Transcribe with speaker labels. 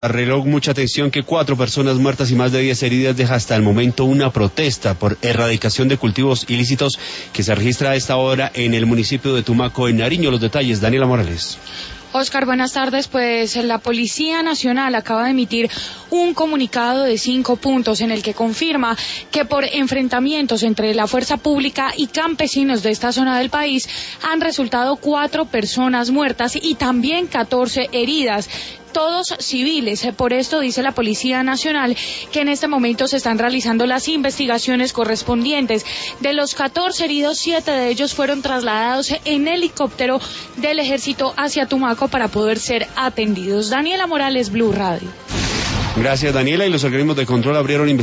Speaker 1: Reloj, mucha atención que 4 personas muertas y más de 10 heridas deja hasta el momento una protesta por erradicación de cultivos ilícitos que se registra a esta hora en el municipio de Tumaco, en Nariño. Los detalles, Daniela Morales.
Speaker 2: Oscar, buenas tardes. Pues la Policía Nacional acaba de emitir un comunicado de 5 puntos en el que confirma que por enfrentamientos entre la fuerza pública y campesinos de esta zona del país han resultado 4 personas muertas y también 14 heridas. Todos civiles. Por esto dice la Policía Nacional que en este momento se están realizando las investigaciones correspondientes. De los 14 heridos, 7 de ellos fueron trasladados en helicóptero del Ejército hacia Tumaco para poder ser atendidos. Daniela Morales, Blue Radio.
Speaker 1: Gracias, Daniela. Y los organismos de control abrieron investigaciones